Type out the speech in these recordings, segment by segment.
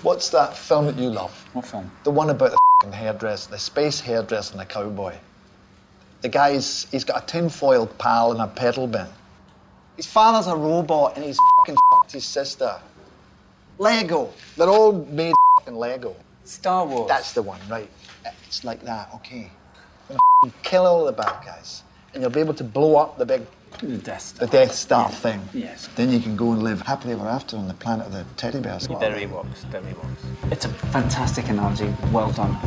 What's that film that you love? What film? The one about the f***ing hairdresser, the space hairdresser and the cowboy. The guy's, he's got a tinfoil pal and a pedal bin. His father's a robot and he's f***ing f***ed his sister. Lego. They're all made f***ing Lego. Star Wars. That's the one, right. It's like that, okay. I'm gonna kill all the bad guys. And you'll be able to blow up the big... The Death Star thing. Yes. Then you can go and live happily ever after on the planet of the teddy bears. They're Ewoks. It's a fantastic analogy. Well done.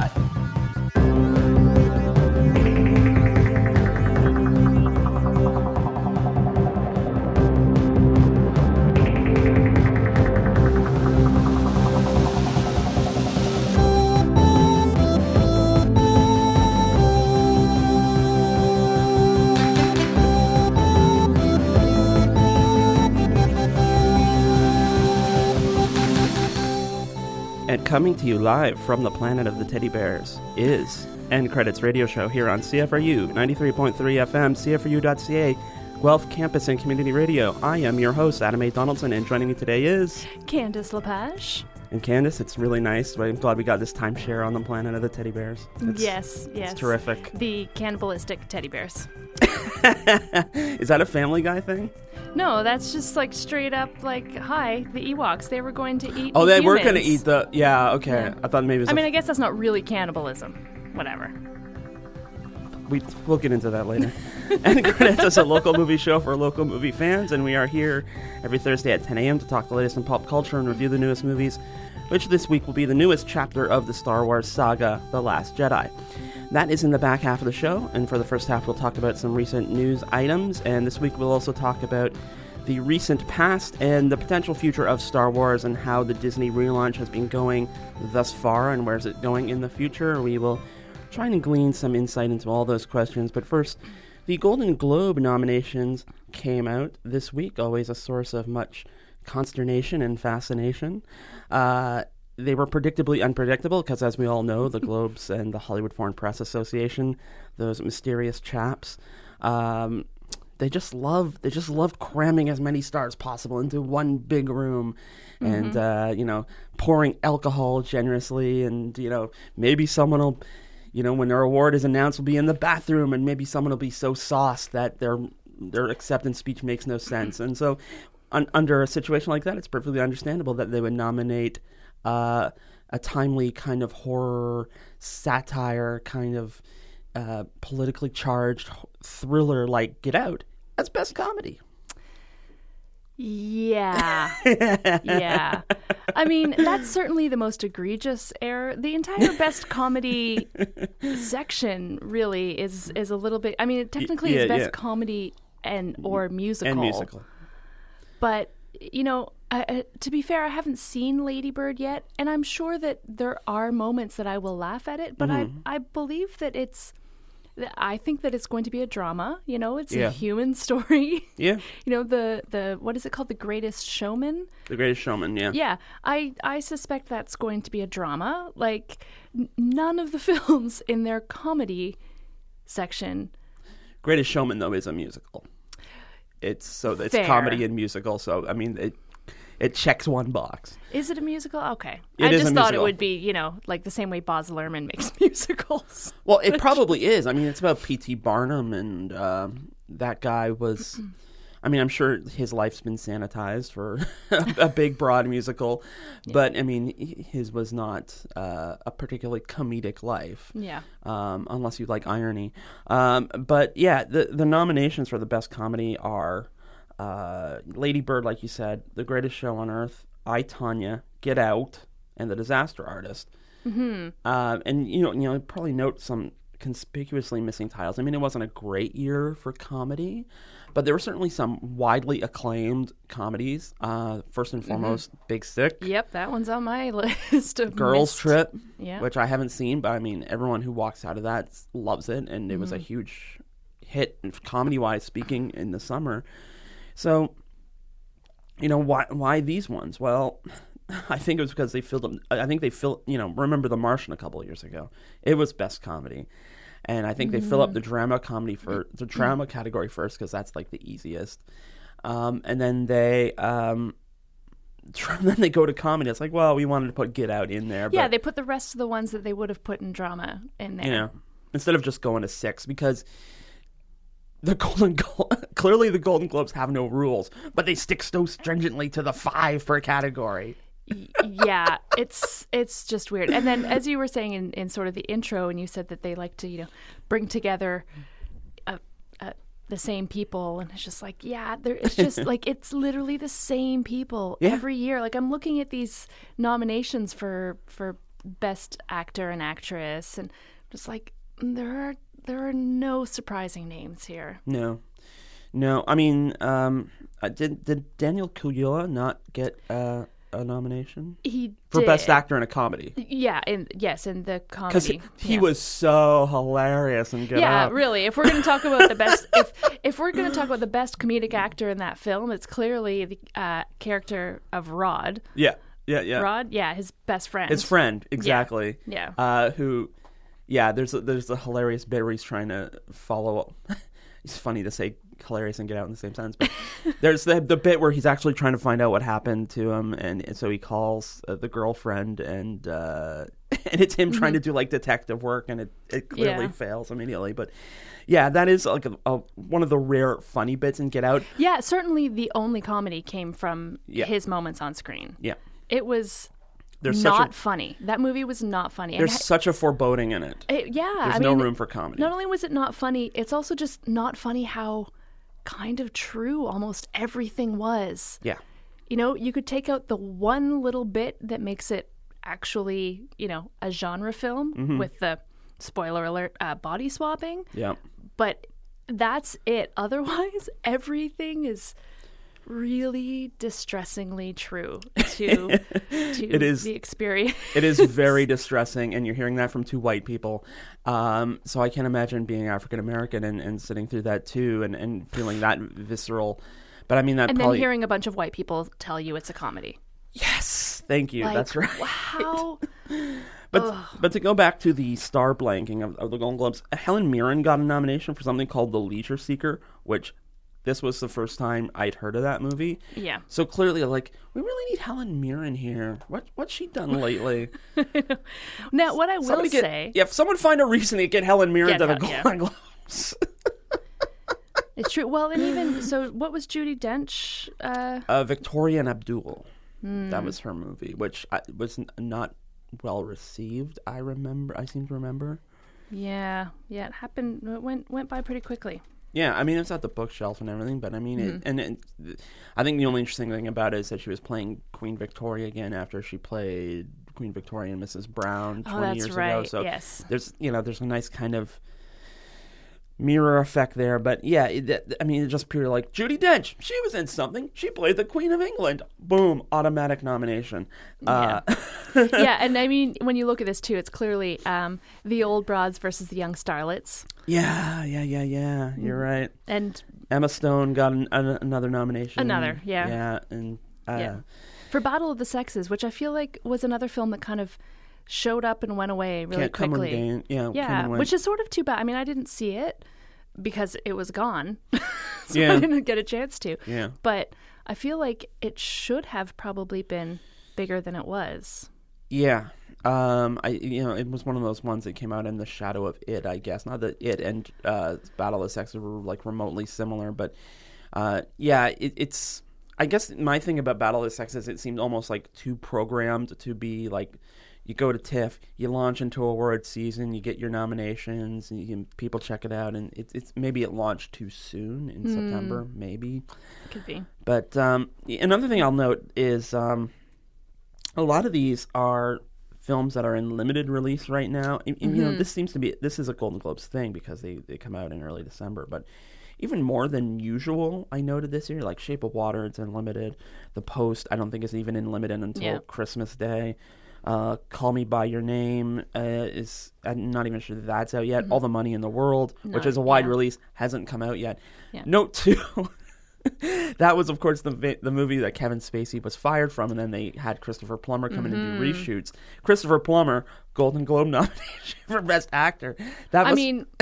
And coming to you live from the planet of the teddy bears is End Credits Radio Show here on CFRU 93.3 FM, CFRU.ca, Guelph Campus and Community Radio. I am your host, Adam A. Donaldson, and joining me today is... Candice Lepage. And Candice, it's really nice. I'm glad we got this timeshare on the planet of the teddy bears. Yes. It's terrific. The cannibalistic teddy bears. Is that a Family Guy thing? No, that's just like straight up like, hi, the Ewoks, they were going to eat Oh, they humans. were going to eat the... Yeah, okay. Yeah. I thought maybe it was... I guess that's not really cannibalism. Whatever. We'll get into that later. And Credits is a local movie show for local movie fans, and we are here every Thursday at 10 a.m. to talk the latest in pop culture and review the newest movies, which this week will be the newest chapter of the Star Wars saga, The Last Jedi. That is in the back half of the show, and for the first half we'll talk about some recent news items, and this week we'll also talk about the recent past and the potential future of Star Wars and how the Disney relaunch has been going thus far and where's it going in the future. We will try and glean some insight into all those questions, but first, the Golden Globe nominations came out this week, always a source of much consternation and fascination. They were predictably unpredictable because, as we all know, the Globes and the Hollywood Foreign Press Association, those mysterious chaps, they just loved cramming as many stars possible into one big room, and pouring alcohol generously, and maybe someone will, when their award is announced, will be in the bathroom, and maybe someone will be so sauced that their acceptance speech makes no sense, and so under a situation like that, it's perfectly understandable that they would nominate a timely kind of horror, satire, kind of politically charged thriller like Get Out as Best Comedy. Yeah. Yeah. That's certainly the most egregious error. The entire Best Comedy section really is a little bit... technically it's Best Comedy or musical. And musical. But, to be fair, I haven't seen Lady Bird yet, and I'm sure that there are moments that I will laugh at it, but I believe that I think that it's going to be a drama. It's a human story. Yeah. The what is it called? The Greatest Showman? The Greatest Showman, yeah. Yeah. I suspect that's going to be a drama. Like, none of the films in their comedy section. Greatest Showman, though, is a musical. It's Fair. comedy and musical, so it checks one box. Is it a musical? Okay. I just thought it would be, like the same way Baz Luhrmann makes musicals. Well, it probably is. It's about P.T. Barnum, and that guy was... I'm sure his life's been sanitized for a big, broad musical, but, his was not a particularly comedic life. Yeah. Unless you like irony. But, yeah, the nominations for the Best Comedy are Lady Bird, like you said, The Greatest Show on Earth, I, Tonya, Get Out, and The Disaster Artist. Mm-hmm. And, probably note some conspicuously missing titles. It wasn't a great year for comedy, but there were certainly some widely acclaimed comedies. First and foremost, Big Sick. Yep, that one's on my list of Girls missed. Trip, yeah. Which I haven't seen, but everyone who walks out of that loves it, and it was a huge hit comedy-wise speaking in the summer. So, why these ones? Well, I think it was because they filled them. I think they filled, remember The Martian a couple of years ago. It was Best Comedy. And I think they fill up the drama comedy for the drama category first because that's like the easiest. And then they then they go to comedy. It's like, well, we wanted to put Get Out in there. Yeah, but, they put the rest of the ones that they would have put in drama in there. you know, instead of just going to 6, because clearly the Golden Globes have no rules, but they stick so stringently to the 5 per category. Yeah, it's just weird. And then, as you were saying in sort of the intro, and you said that they like to, bring together the same people, and it's just like, it's just like, it's literally the same people every year. Like, I'm looking at these nominations for Best Actor and Actress, and just like, there are no surprising names here. No. I mean, did Daniel Kaluuya not get a nomination? He for did. Best Actor in a Comedy. Yeah, in the comedy. Because he was so hilarious and Get Up. Really. If we're going to talk about the best, if we're going to talk about the best comedic actor in that film, it's clearly the character of Rod. Yeah. Rod, his best friend. His friend, exactly. Yeah. There's a hilarious bit where he's trying to follow up. It's funny to say hilarious and Get Out in the same sentence, but there's the bit where he's actually trying to find out what happened to him, and so he calls the girlfriend, and it's him trying to do like detective work, and it clearly fails immediately. But yeah, that is like one of the rare funny bits in Get Out. Yeah, certainly the only comedy came from his moments on screen. Yeah, it was. There's not funny. That movie was not funny. There's such a foreboding in it. There's no room for comedy. Not only was it not funny, it's also just not funny how kind of true almost everything was. Yeah. You could take out the one little bit that makes it actually, a genre film with the, spoiler alert, body swapping. Yeah. But that's it. Otherwise, everything is really distressingly true to the experience. It is very distressing, and you're hearing that from 2 white people. So I can't imagine being African American and sitting through that too, and feeling that visceral. But I mean that. And then hearing a bunch of white people tell you it's a comedy. Yes, thank you. That's right. Wow. But to go back to the star blanking of the Golden Globes, Helen Mirren got a nomination for something called The Leisure Seeker, which. This was the first time I'd heard of that movie. Yeah. So clearly, like, we really need Helen Mirren here. What's she done lately? Now, what I will say... Yeah, if someone find a reason to get Helen Mirren to the Golden Globes. It's true. Well, and even... So, what was Judi Dench? Victoria and Abdul. That was her movie, which was not well received, I seem to remember. Yeah, it happened... It went by pretty quickly. Yeah, I mean, it's at the bookshelf and everything, but I mean, I think the only interesting thing about it is that she was playing Queen Victoria again after she played Queen Victoria and Mrs. Brown 20 years ago. So there's a nice kind of mirror effect there. But yeah, it's just pure like, Judi Dench, she was in something. She played the Queen of England. Boom, automatic nomination. Yeah. Yeah, and I mean, when you look at this too, it's clearly the old broads versus the young starlets. Yeah. You're right. And Emma Stone got another nomination. Yeah, and for Battle of the Sexes, which I feel like was another film that kind of showed up and went away really quickly. Which is sort of too bad. I mean, I didn't see it because it was gone, so I didn't get a chance to. Yeah, but I feel like it should have probably been bigger than it was. Yeah. It was one of those ones that came out in the shadow of it, I guess. Not that it and Battle of the Sexes were like remotely similar, but it's. I guess my thing about Battle of the Sexes, it seemed almost like too programmed to be like, you go to TIFF, you launch into award season, you get your nominations, and people check it out, and it's maybe it launched too soon in September, maybe. Could be. But another thing I'll note is a lot of these are films that are in limited release right now. And, this is a Golden Globes thing because they come out in early December, but even more than usual, I noted this year, like Shape of Water, it's in limited. The Post, I don't think is even in limited until Christmas Day. Call Me By Your Name is, I'm not even sure that's out yet. All the Money in the World, which is a wide release, hasn't come out yet. Yeah. Note 2, that was, of course, the movie that Kevin Spacey was fired from, and then they had Christopher Plummer come in and do reshoots. Christopher Plummer, Golden Globe nomination for Best Actor.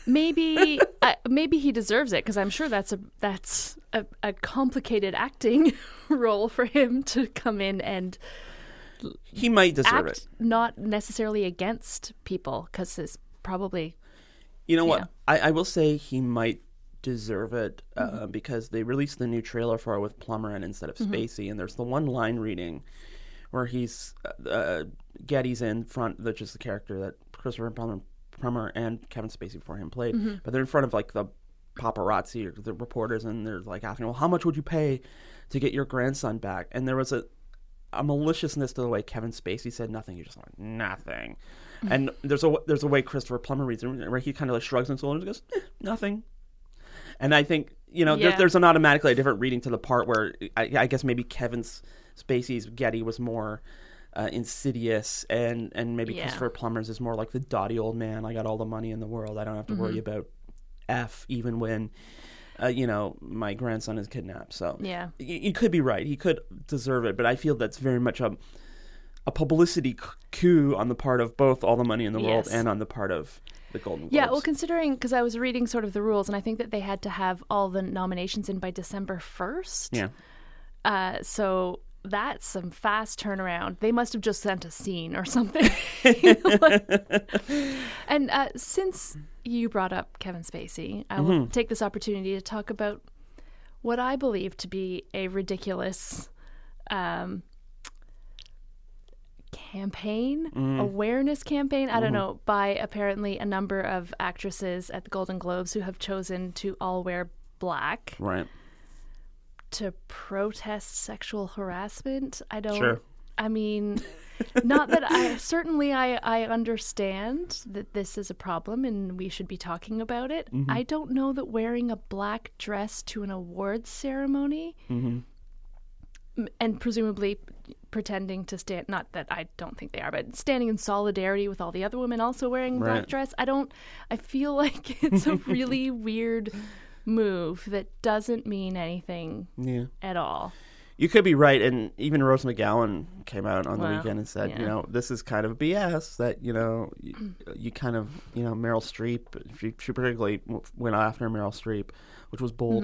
maybe he deserves it, because I'm sure that's a complicated acting role for him to come in and he might deserve act it. Not necessarily against people, because it's probably. You know what? I will say he might deserve it because they released the new trailer for it with Plummer in instead of Spacey, and there's the one line reading where he's Getty's in front, which is the character that Christopher Plummer and Kevin Spacey before him played, but they're in front of like the paparazzi or the reporters, and they're like asking, well, how much would you pay to get your grandson back? And there was a maliciousness to the way Kevin Spacey said nothing. He just like nothing. And there's a way Christopher Plummer reads it where he kind of like shrugs his shoulders and goes nothing. And I think there's an automatically a different reading to the part where I guess maybe Kevin Spacey's Getty was more insidious, and maybe Christopher Plummer's is more like the dotty old man. I got all the money in the world. I don't have to worry about F even when my grandson is kidnapped. So you could be right. He could deserve it, but I feel that's very much a publicity coup on the part of both All the Money in the World and on the part of the Golden Globes. Yeah, well, considering, because I was reading sort of the rules, and I think that they had to have all the nominations in by December 1st. Yeah. So that's some fast turnaround. They must have just sent a scene or something. And since you brought up Kevin Spacey, I will take this opportunity to talk about what I believe to be a ridiculous awareness campaign, I don't know, by apparently a number of actresses at the Golden Globes who have chosen to all wear black. Right. To protest sexual harassment. Sure. I mean, not that I understand that this is a problem and we should be talking about it. I don't know that wearing a black dress to an awards ceremony and presumably pretending to stand, not that I don't think they are, but standing in solidarity with all the other women also wearing black dress. I feel like it's a really weird move that doesn't mean anything at all. You could be right, and even Rose McGowan came out on the weekend and said, this is kind of BS, that, you kind of, Meryl Streep, she particularly went after Meryl Streep, which was bold.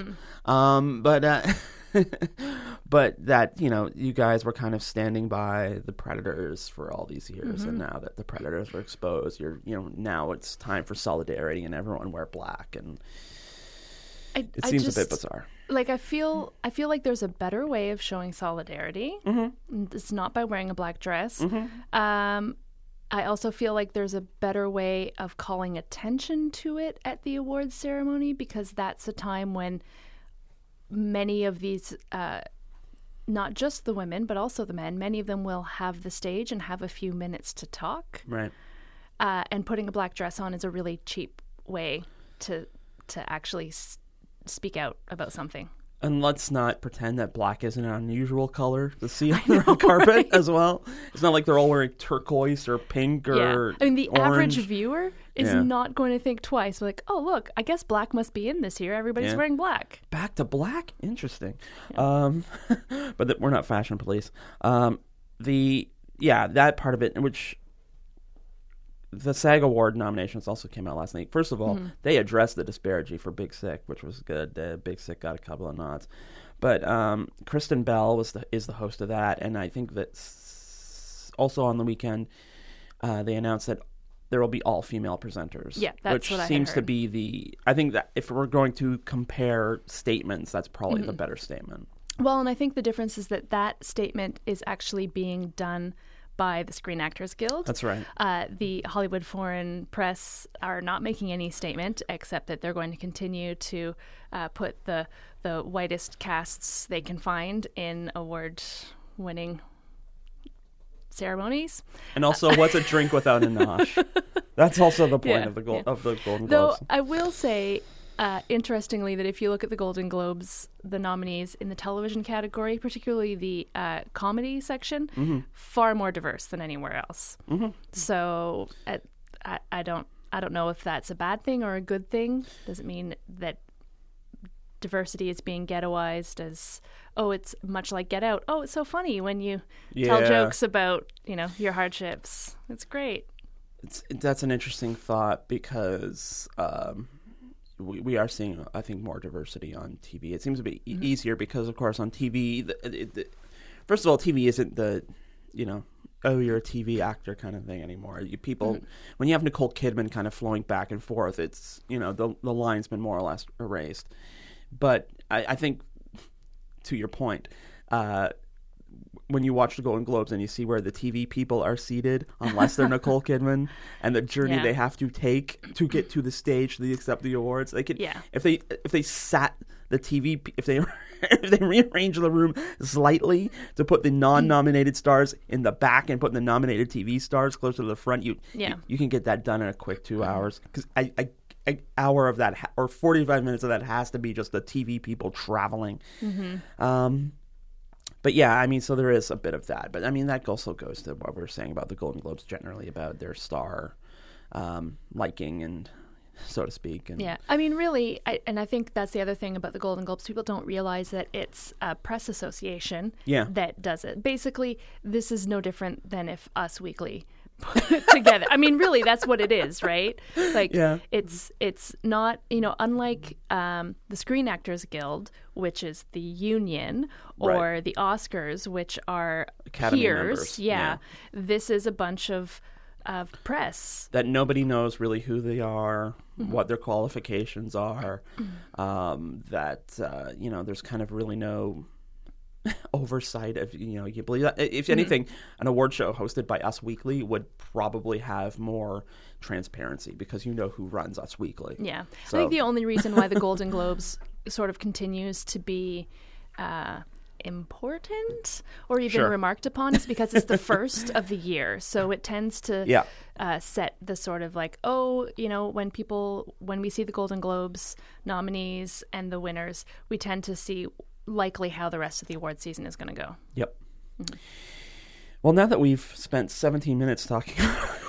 But that, you guys were kind of standing by the predators for all these years, and now that the predators were exposed, now it's time for solidarity and everyone wear black, and it seems a bit bizarre. Like, I feel like there's a better way of showing solidarity. It's not by wearing a black dress. I also feel like there's a better way of calling attention to it at the awards ceremony, because that's a time when many of these, not just the women, but also the men, many of them will have the stage and have a few minutes to talk. Right. And putting a black dress on is a really cheap way to actually speak out about something. And let's not pretend that black isn't an unusual color to see on the red carpet as well. It's not like they're all wearing turquoise or pink or I mean, the orange. average viewer is not going to think twice. Like, oh, look, I guess black must be in this year. Everybody's wearing black. Back to black? Interesting. But we're not fashion police. That part of it, which the SAG Award nominations also came out last night. First of all, they addressed the disparity for Big Sick, which was good. Big Sick got a couple of nods. But Kristen Bell is the host of that, and I think that also on the weekend they announced that there will be all female presenters. Yeah, that's what I heard. Which seems to be I think that if we're going to compare statements, that's probably the better statement. Well, and I think the difference is that statement is actually being done by the Screen Actors Guild. That's right. The Hollywood Foreign Press are not making any statement, except that they're going to continue to put the whitest casts they can find in award-winning ceremonies. And also, what's a drink without a nosh? That's also the point of the Golden Globes. Though I will say, interestingly, that if you look at the Golden Globes, the nominees in the television category, particularly the comedy section, far more diverse than anywhere else. So I don't know if that's a bad thing or a good thing. Doesn't mean that diversity is being ghettoized as, oh, it's much like Get Out. Oh, it's so funny when you tell jokes about, your hardships. It's great. That's an interesting thought because we are seeing, I think, more diversity on TV. It seems to be easier because, of course, on TV, first of all, TV isn't the, oh, you're a TV actor kind of thing anymore. People, when you have Nicole Kidman kind of flowing back and forth, it's, the line's been more or less erased. But I think, to your point, when you watch the Golden Globes and you see where the TV people are seated, unless they're Nicole Kidman, and the journey they have to take to get to the stage to accept the awards, they could, if they sat the TV, if they rearrange the room slightly to put the non-nominated stars in the back and put the nominated TV stars closer to the front, you can get that done in a quick 2 hours. Because an hour of that, or 45 minutes of that, has to be just the TV people traveling. But yeah, I mean, so there is a bit of that. But I mean, that also goes to what we were saying about the Golden Globes generally, about their star liking, and so to speak. And yeah, I mean, really, I think that's the other thing about the Golden Globes. People don't realize that it's a press association that does it. Basically, this is no different than if Us Weekly put it together. I mean, really, that's what it is, right? Like, it's not, unlike the Screen Actors Guild, which is the union, or the Oscars, which are Academy peers. members. This is a bunch of press that nobody knows really who they are, what their qualifications are. There's kind of really no oversight of, you believe that. If anything, an award show hosted by Us Weekly would probably have more transparency because who runs Us Weekly. Yeah. So. I think the only reason why the Golden Globes sort of continues to be important or even remarked upon is because it's the first of the year. So it tends to set the sort of like, when we see the Golden Globes nominees and the winners, we tend to see likely how the rest of the award season is going to go. Yep. Well, now that we've spent 17 minutes talking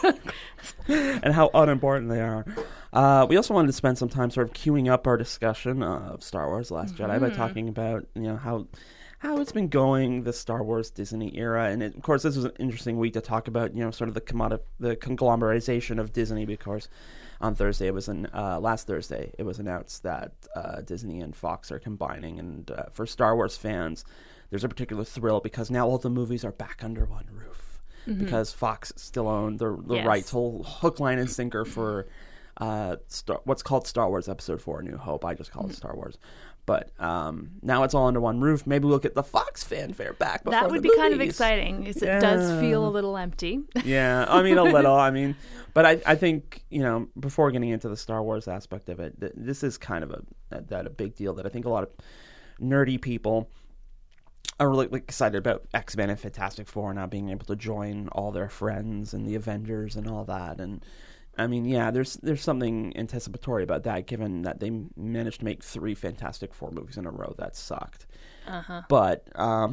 and how unimportant they are, we also wanted to spend some time sort of queuing up our discussion of Star Wars: The Last Jedi by talking about how it's been going, the Star Wars Disney era. And of course, this was an interesting week to talk about sort of the conglomerization of Disney, because on Thursday, last Thursday, it was announced that Disney and Fox are combining. And for Star Wars fans, there's a particular thrill because now all the movies are back under one roof. Because Fox still owned the rights, whole hook, line, and sinker for what's called Star Wars Episode 4, A New Hope. I just call it Star Wars. But now it's all under one roof. Maybe we'll get the Fox fanfare back before that would be movies. Kind of exciting, because it does feel a little empty. Yeah, I mean, a little. But I think, before getting into the Star Wars aspect of it, this is kind of a big deal that I think a lot of nerdy people are really excited about. X-Men and Fantastic Four now being able to join all their friends and the Avengers and all that. And I mean, there's something anticipatory about that, given that they managed to make 3 Fantastic Four movies in a row that sucked. But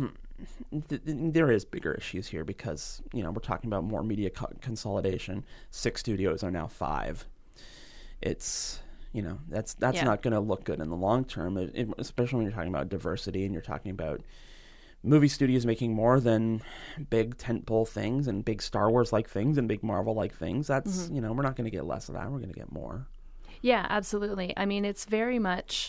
there is bigger issues here because, we're talking about more media consolidation. 6 studios are now 5. It's, that's not going to look good in the long term, especially when you're talking about diversity and you're talking about movie studios making more than big tentpole things and big Star Wars-like things and big Marvel-like things. That's, we're not going to get less of that. We're going to get more. Yeah, absolutely. I mean, it's very much,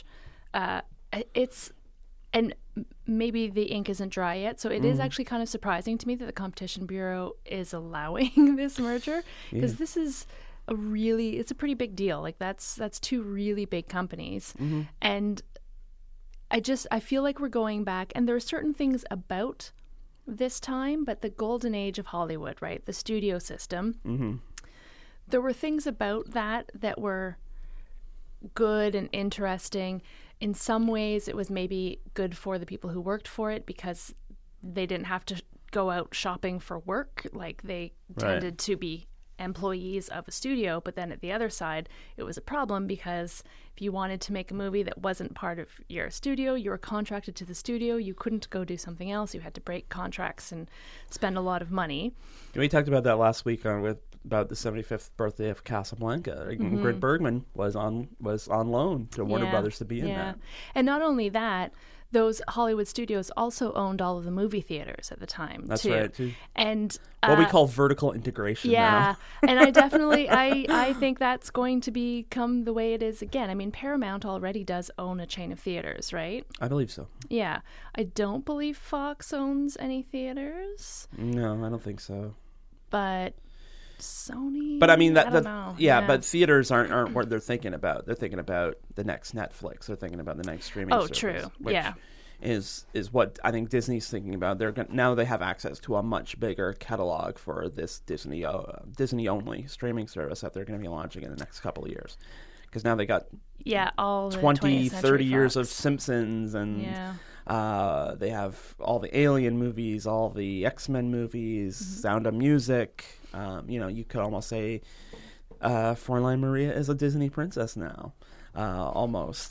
and maybe the ink isn't dry yet, so it is actually kind of surprising to me that the Competition Bureau is allowing this merger, because this is it's a pretty big deal. Like, that's 2 really big companies. And I feel like we're going back, and there are certain things about this time, but the golden age of Hollywood, right? The studio system. There were things about that were good and interesting. In some ways, it was maybe good for the people who worked for it because they didn't have to go out shopping for work. Like, they tended to be employees of a studio, but then at the other side, it was a problem because if you wanted to make a movie that wasn't part of your studio, you were contracted to the studio, you couldn't go do something else, you had to break contracts and spend a lot of money. We talked about that last week about the 75th birthday of Casablanca. Ingrid Bergman was on loan to Warner Brothers to be in that. And not only that, those Hollywood studios also owned all of the movie theaters at the time. That's too. right, too. And What we call vertical integration yeah, now. and I definitely, I think that's going to become the way it is again. I mean, Paramount already does own a chain of theaters, right? I believe so. Yeah. I don't believe Fox owns any theaters, No, I don't think so. but Sony. But I mean, I don't know. yeah, but theaters aren't what they're thinking about. They're thinking about the next Netflix. They're thinking about the next streaming Oh, service. true. Which Yeah. is what I think Disney's thinking about. Now they have access to a much bigger catalog for this Disney only streaming service that they're going to be launching in the next couple of years. Because now they got all the 20, 20th 30 Century years of Fox. Simpsons, and they have all the Alien movies, all the X-Men movies, Sound of Music. You could almost say Fräulein Maria is a Disney princess now, almost.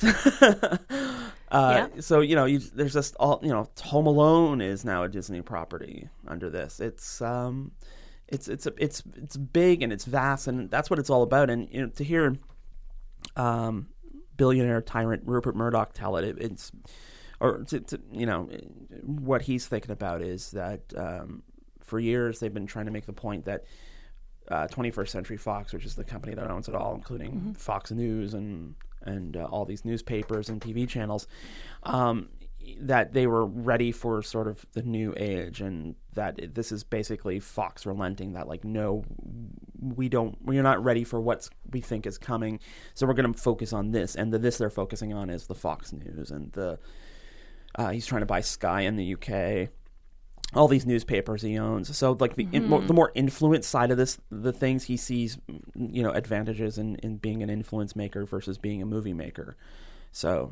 So there's just all Home Alone is now a Disney property under this. It's big and it's vast, and that's what it's all about. And to hear billionaire tyrant Rupert Murdoch tell it, what he's thinking about is that for years they've been trying to make the point that 21st Century Fox, which is the company that owns it all, including Fox News and all these newspapers and TV channels, that they were ready for sort of the new age, and that this is basically Fox relenting that, like, no, we're not ready for what we think is coming, so we're going to focus on this, and this they're focusing on is the Fox News, and he's trying to buy Sky in the UK, all these newspapers he owns. So, like, the more influence side of the things, he sees, advantages in being an influence maker versus being a movie maker. So,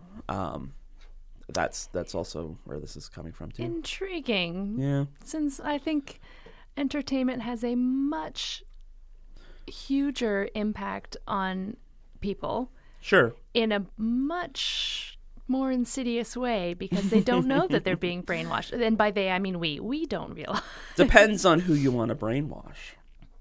that's also where this is coming from too. Intriguing. Yeah. Since I think entertainment has a much huger impact on people. Sure. In a much more insidious way, because they don't know that they're being brainwashed. And by they, I mean we don't realize. Depends on who you want to brainwash.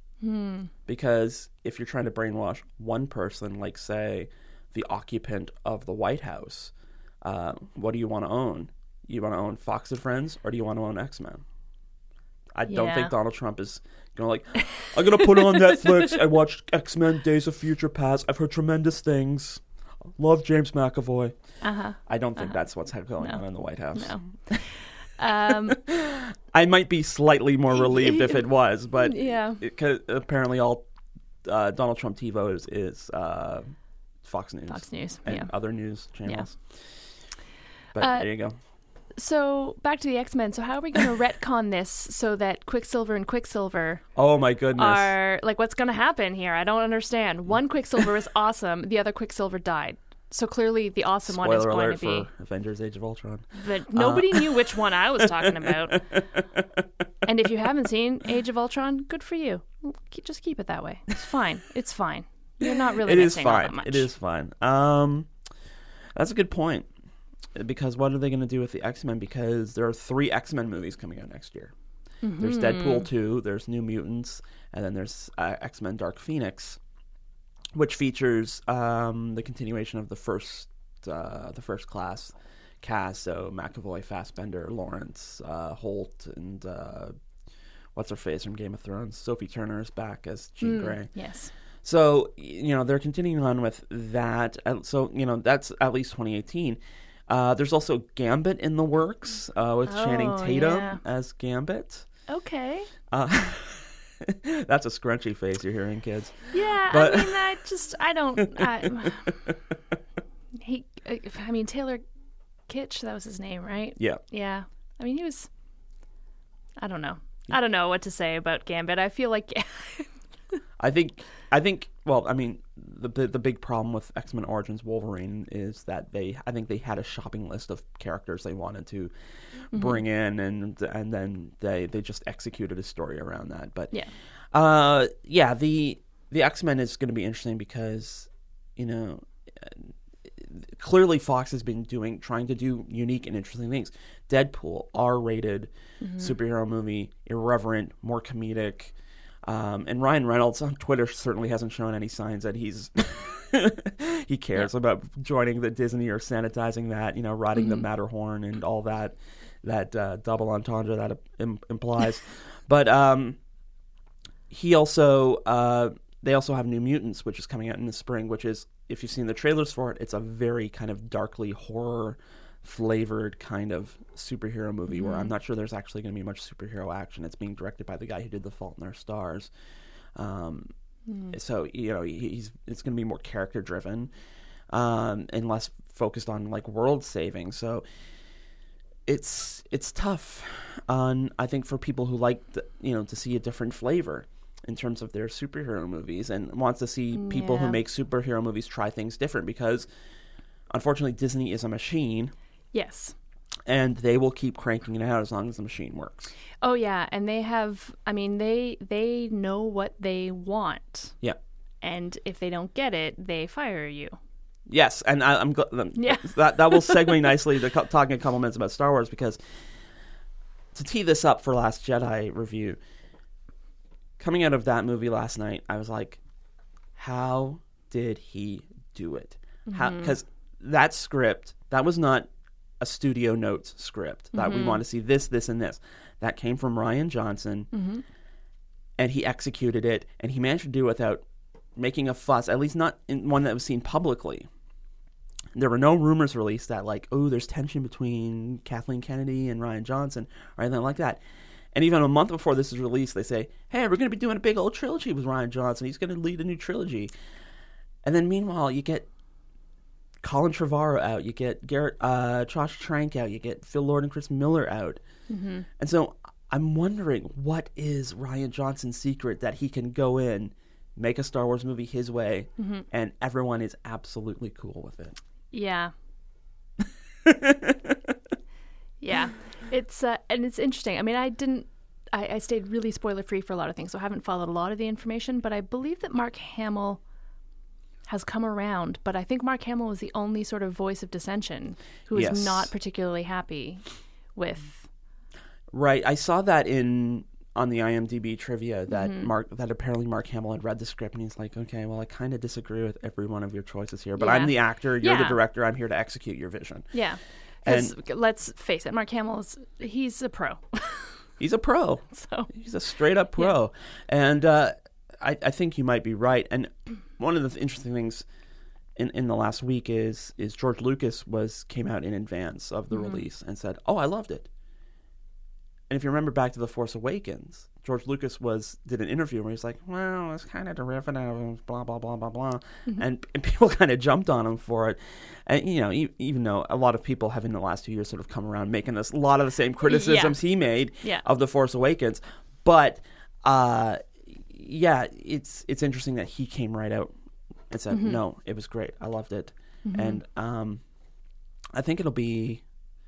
Because if you're trying to brainwash one person, like, say, the occupant of the White House, what do you want to own? You want to own Fox and Friends, or do you want to own X-Men? I don't think Donald Trump is going to, I'm going to put on Netflix and watch X-Men Days of Future Past. I've heard tremendous things. Love James McAvoy. I don't think that's what's going on in the White House. No. I might be slightly more relieved if it was, but apparently all Donald Trump TiVo is Fox News. Fox News, and other news channels. Yeah. But there you go. So back to the X-Men. So how are we going to retcon this so that Quicksilver and Quicksilver Oh my goodness. are, like, what's going to happen here? I don't understand. One Quicksilver is awesome. The other Quicksilver died. So clearly the awesome one is Spoiler going alert to be... for Avengers Age of Ultron. But nobody knew which one I was talking about. And if you haven't seen Age of Ultron, good for you. Just keep it that way. It's fine. It's fine. You're not really missing all that much. It is fine. That's a good point. Because what are they going to do with the X-Men? Because there are 3 X-Men movies coming out next year. There's Deadpool 2, there's New Mutants, and then there's X-Men Dark Phoenix, which features the continuation of the first class cast. So McAvoy, Fassbender, Lawrence, Holt, and what's her face from Game of Thrones? Sophie Turner is back as Jean Grey. Yes. So they're continuing on with that. So that's at least 2018. There's also Gambit in the works with Channing Tatum as Gambit. Okay. That's a scrunchy face you're hearing, kids. Yeah, But... I mean, Taylor Kitsch, that was his name, right? Yeah. Yeah. I mean, he was... I don't know. I don't know what to say about Gambit. I feel like... I think. Well, I mean, the big problem with X-Men Origins Wolverine is that I think they had a shopping list of characters they wanted to bring in, and then they just executed a story around that. But the X-Men is going to be interesting because clearly Fox has been trying to do unique and interesting things. Deadpool, R-rated superhero movie, irreverent, more comedic. And Ryan Reynolds on Twitter certainly hasn't shown any signs that he's he cares about joining the Disney or sanitizing that, riding the Matterhorn and all that double entendre that implies. But he also they also have New Mutants, which is coming out in the spring, which is, if you've seen the trailers for it, it's a very kind of darkly horror flavored kind of superhero movie where I'm not sure there's actually going to be much superhero action. It's being directed by the guy who did The Fault in Our Stars. So, it's going to be more character driven and less focused on like world saving. So it's tough I think for people who like to see a different flavor in terms of their superhero movies and wants to see people who make superhero movies try things different, because unfortunately Disney is a machine. Yes. And they will keep cranking it out as long as the machine works. Oh yeah, and they have, they know what they want. Yeah. And if they don't get it, they fire you. Yes, and that will segue nicely to talking a couple minutes about Star Wars, because to tee this up for Last Jedi review, coming out of that movie last night, I was like, how did he do it? Because that script, that was not a studio notes script that we want to see this, and this. That came from Rian Johnson, and he executed it, and he managed to do it without making a fuss, at least not in one that was seen publicly. There were no rumors released that, like, oh, there's tension between Kathleen Kennedy and Rian Johnson or anything like that. And even a month before this is released, they say, hey, we're going to be doing a big old trilogy with Rian Johnson. He's going to lead a new trilogy. And then meanwhile, you get Colin Trevorrow out, you get Josh Trank out, you get Phil Lord and Chris Miller out. And so I'm wondering, what is Rian Johnson's secret that he can go in, make a Star Wars movie his way, and everyone is absolutely cool with it? Yeah. Yeah. It's and it's interesting. I stayed really spoiler free for a lot of things, so I haven't followed a lot of the information, but I believe that Mark Hamill has come around, but I think Mark Hamill was the only sort of voice of dissension who is not particularly happy with. Right. I saw that on the IMDb trivia that apparently Mark Hamill had read the script and he's like, okay, well, I kind of disagree with every one of your choices here, but I'm the actor, you're the director, I'm here to execute your vision. Yeah. And let's face it, Mark Hamill he's a pro. He's a pro. So he's a straight up pro. Yeah. And I think you might be right. And one of the interesting things in the last week is George Lucas came out in advance of the release and said, oh, I loved it. And if you remember back to The Force Awakens, George Lucas did an interview where he's like, well, it's kind of derivative, blah, blah, blah, blah, blah. And people kind of jumped on him for it. And, even though a lot of people have in the last 2 years sort of come around making a lot of the same criticisms he made of The Force Awakens. But, it's interesting that he came right out and said, no, it was great. I loved it. And I think it'll be...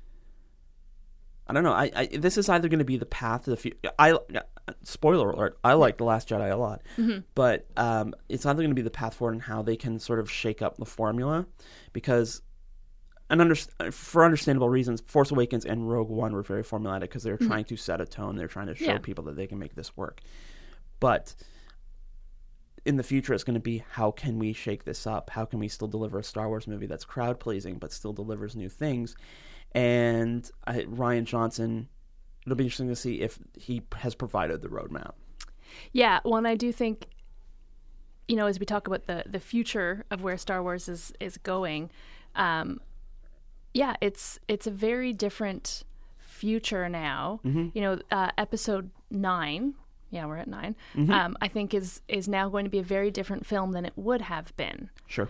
I don't know. This is either going to be the path to the future. Spoiler alert, I like The Last Jedi a lot. But it's either going to be the path forward and how they can sort of shake up the formula. Because, for understandable reasons, Force Awakens and Rogue One were very formulaic because they were trying to set a tone. They're trying to show people that they can make this work. But in the future, it's going to be, how can we shake this up? How can we still deliver a Star Wars movie that's crowd-pleasing but still delivers new things? And Rian Johnson, it'll be interesting to see if he has provided the roadmap. Yeah, well, and I do think, as we talk about the future of where Star Wars is going, it's a very different future now. Episode 9, we're at 9, I think is now going to be a very different film than it would have been. Sure.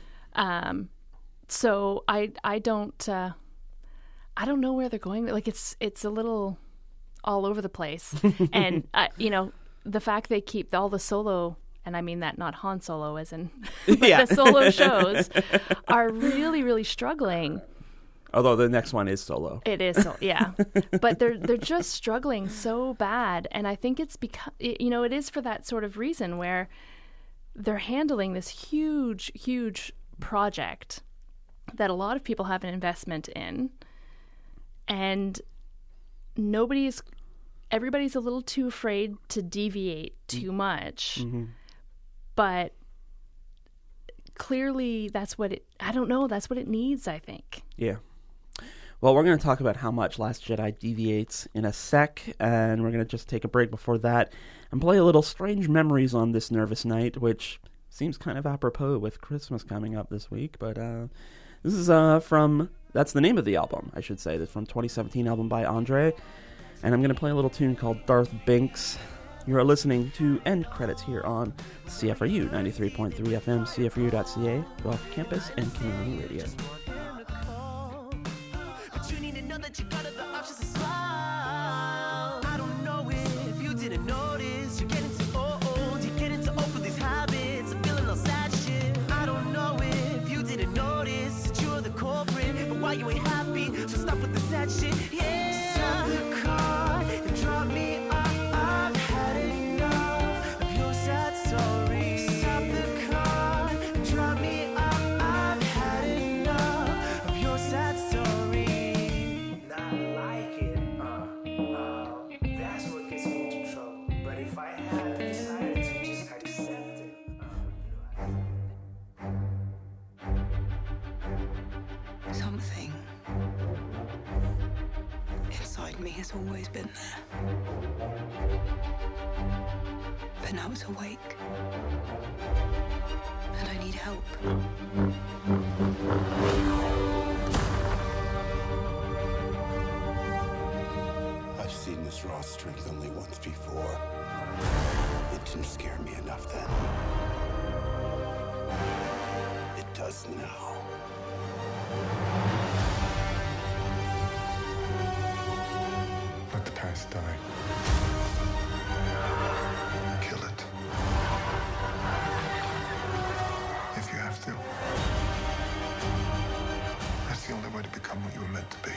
So I don't know where they're going. Like it's a little all over the place, and the fact they keep all the solo, and I mean that not Han Solo as in the solo shows are really, really struggling. Although the next one is solo. It is, but they're just struggling so bad, and I think it's because it is for that sort of reason where they're handling this huge, huge project that a lot of people have an investment in. And everybody's a little too afraid to deviate too much. But clearly that's what it, I don't know, that's what it needs, I think. Yeah. Well, we're going to talk about how much Last Jedi deviates in a sec, and we're going to just take a break before that and play a little Strange Memories on This Nervous Night, which seems kind of apropos with Christmas coming up this week, but this is that's the name of the album, I should say. That's from 2017 album by Andre, and I'm going to play a little tune called Darth Binks. You are listening to End Credits here on CFRU 93.3 FM, CFRU.ca, Guelph Campus and Community Radio. You need to know that you got other options to smile. I don't know if you didn't notice. You're getting too old. You're getting too old for these habits of feeling all sad shit. I don't know if you didn't notice that you're the culprit, but why you ain't happy? So stop with the sad shit. Yeah. Stop the car and drop me off. I've had enough of your sad story. Stop the car and drop me off. I've had enough of your sad story. That's what gets me into trouble. But if I had decided to just accept it, Something inside me has always been there. But now it's awake. And I need help. I've seen this raw strength only once before. It didn't scare me enough then. It does now. Let the past die. Kill it. If you have to. That's the only way to become what you were meant to be.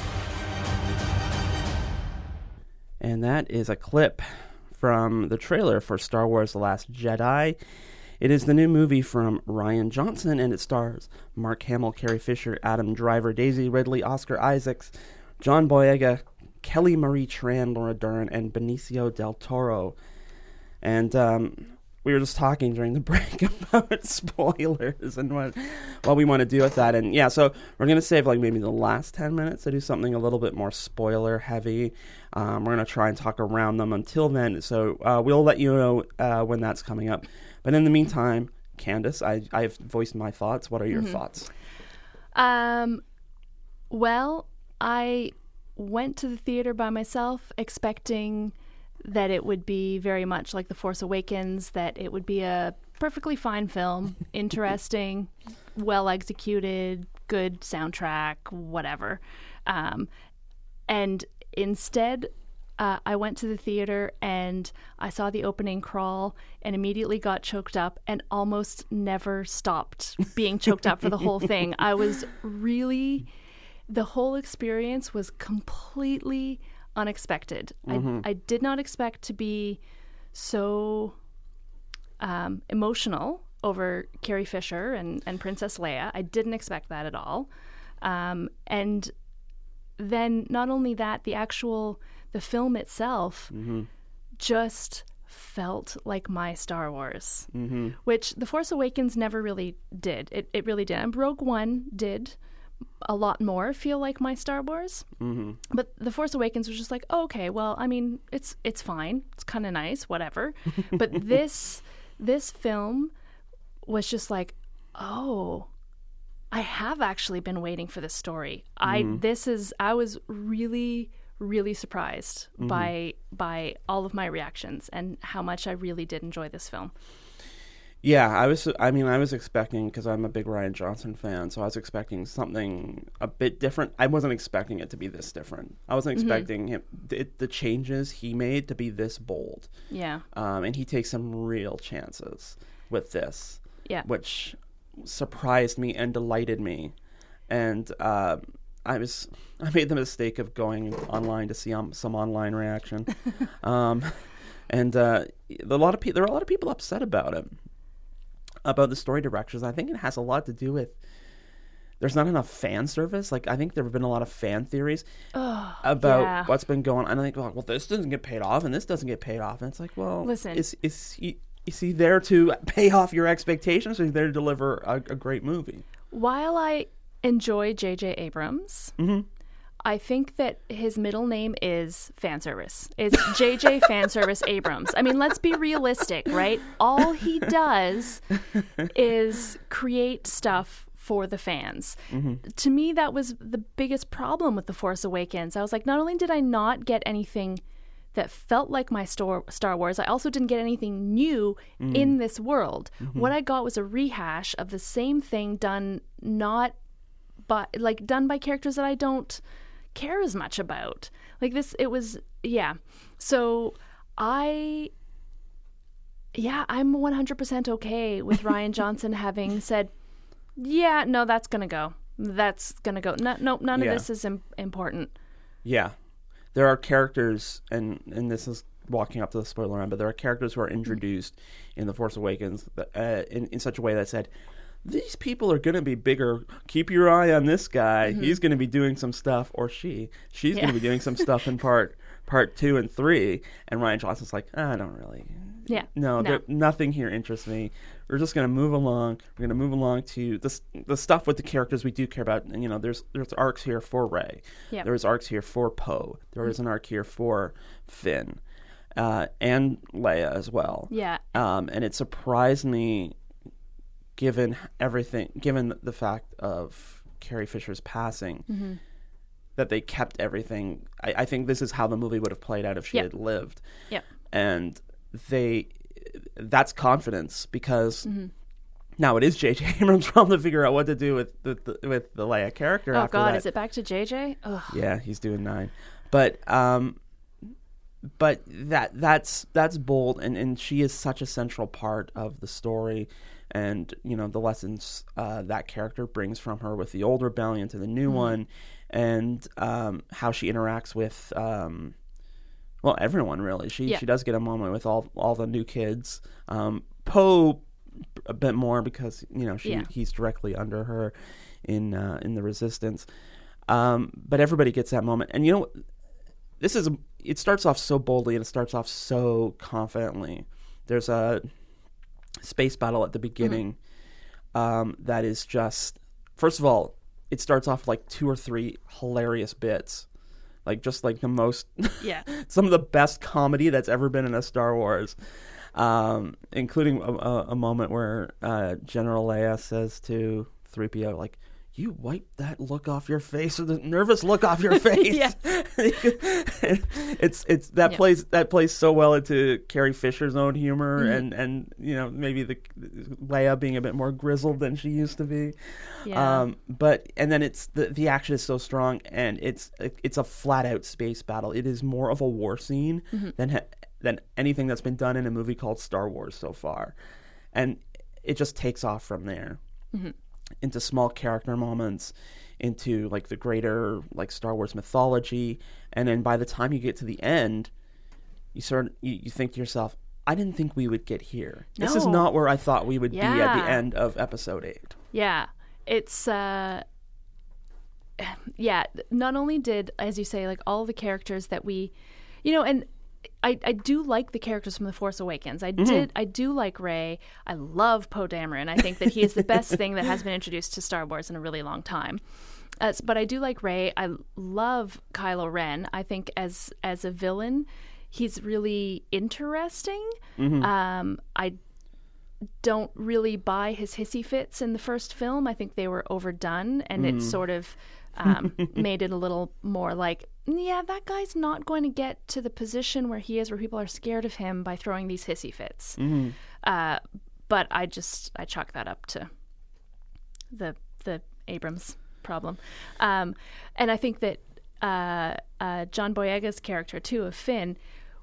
And that is a clip from the trailer for Star Wars The Last Jedi. It is the new movie from Rian Johnson, and it stars Mark Hamill, Carrie Fisher, Adam Driver, Daisy Ridley, Oscar Isaacs, John Boyega, Kelly Marie Tran, Laura Dern, and Benicio del Toro. And we were just talking during the break about spoilers and what we want to do with that. And yeah, so we're going to save like maybe the last 10 minutes to do something a little bit more spoiler heavy. We're going to try and talk around them until then. So we'll let you know when that's coming up. But in the meantime, Candace, I've voiced my thoughts. What are your thoughts? Well, I went to the theater by myself expecting that it would be very much like The Force Awakens, that it would be a perfectly fine film, interesting, well executed, good soundtrack, whatever. And instead, I went to the theater and I saw the opening crawl and immediately got choked up and almost never stopped being choked up for the whole thing. I was really, the whole experience was completely unexpected. I did not expect to be so emotional over Carrie Fisher and Princess Leia. I didn't expect that at all. And then not only that, the film itself just felt like my Star Wars, which The Force Awakens never really did. It really did. And Rogue One did a lot more feel like my Star Wars. But The Force Awakens was just like, oh, okay, well, I mean, it's fine. It's kind of nice, whatever. But this film was just like, oh, I have actually been waiting for this story. I was really, really surprised by all of my reactions and how much I really did enjoy this film. Yeah, I was expecting, because I'm a big Rian Johnson fan, so I was expecting something a bit different. I wasn't expecting it to be this different. I wasn't expecting the changes he made to be this bold. Yeah. And he takes some real chances with this. Yeah. Which surprised me and delighted me. And I made the mistake of going online to see some online reaction. And there are a lot of people upset about it. About the story directions. I think it has a lot to do with there's not enough fan service. Like, I think there have been a lot of fan theories what's been going on. And I think, well, this doesn't get paid off and this doesn't get paid off. And it's like, well, listen, is Is he there to pay off your expectations, or is he there to deliver a great movie? While I enjoy J.J. Abrams, I think that his middle name is fanservice. It's J.J. Fanservice Abrams. I mean, let's be realistic, right? All he does is create stuff for the fans. To me, that was the biggest problem with The Force Awakens. I was like, not only did I not get anything that felt like my Star Wars, I also didn't get anything new in this world. What I got was a rehash of the same thing done done by characters that I don't care as much about. Like this, it was, yeah. So I'm 100% okay with Rian Johnson having said, yeah, no, that's gonna go. That's gonna go. No, none of this is important. Yeah. There are characters, and this is walking up to the spoiler line, but there are characters who are introduced in The Force Awakens in such a way that said, these people are going to be bigger. Keep your eye on this guy. He's going to be doing some stuff, or she's going to be doing some stuff in part 2 and 3. And Rian Johnson's like, I don't really. Yeah. No. Nothing here interests me. We're just going to move along. We're going to move along to the stuff with the characters we do care about. And, there's arcs here for Rey. Yep. There's arcs here for Poe. There is an arc here for Finn. And Leia as well. Yeah. And it surprised me, given the fact of Carrie Fisher's passing, that they kept everything. I think this is how the movie would have played out if she had lived. Yep. And that's confidence, because now it is J.J. Abrams' problem to figure out what to do with the Leia character. Oh after God, that. is it back to J.J.? Ugh. Yeah, he's doing 9, but that's bold, and she is such a central part of the story, and the lessons that character brings from her with the old rebellion to the new one, and how she interacts with everyone really. She does get a moment with all the new kids. Poe a bit more because he's directly under her in the Resistance, but everybody gets that moment, and it starts off so boldly and it starts off so confidently. There's a space battle at the beginning that is just, first of all, it starts off like 2 or 3 hilarious bits, just the most, some of the best comedy that's ever been in a Star Wars, including a moment where General Leia says to 3PO, like, you wipe that look off your face, or the nervous look off your face. That plays so well into Carrie Fisher's own humor, and maybe the Leia being a bit more grizzled than she used to be. But then it's the action is so strong, and it's a flat out space battle. It is more of a war scene than anything that's been done in a movie called Star Wars so far, and it just takes off from there. Into small character moments, into the greater Star Wars mythology, and then by the time you get to the end, you think to yourself, I didn't think we would get here. No. This is not where I thought we would be at the end of Episode 8. Yeah, it's not only did, as you say, all the characters that we, and I do like the characters from The Force Awakens. I do like Rey. I love Poe Dameron. I think that he is the best thing that has been introduced to Star Wars in a really long time. But I do like Rey. I love Kylo Ren. I think as a villain, he's really interesting. I don't really buy his hissy fits in the first film. I think they were overdone, and it sort of made it a little more that guy's not going to get to the position where he is, where people are scared of him by throwing these hissy fits. But I chalk that up to the Abrams problem. And I think that John Boyega's character too of Finn